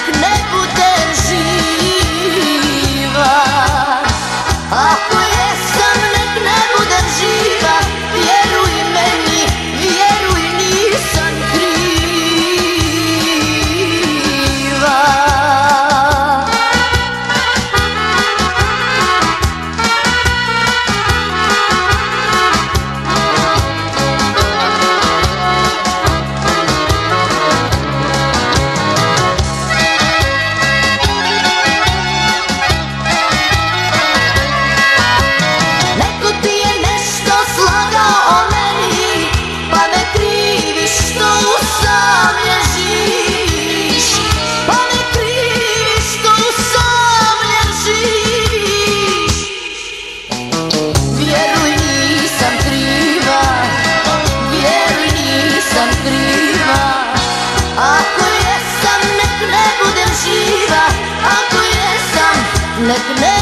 nek ne budem živa. Ako jesam, nek ne budem živa. Vjeruj meni, vjeruj, nisam kriva. Neko ti je nešto slagao o meni, pa me kriviš što usamljen živiš. Pa me kriviš što usamljen živiš. Vjeruj, nisam kriva, vjeruj, nisam kriva. Ako jesam, nek ne budem živa. Ako jesam, nek ne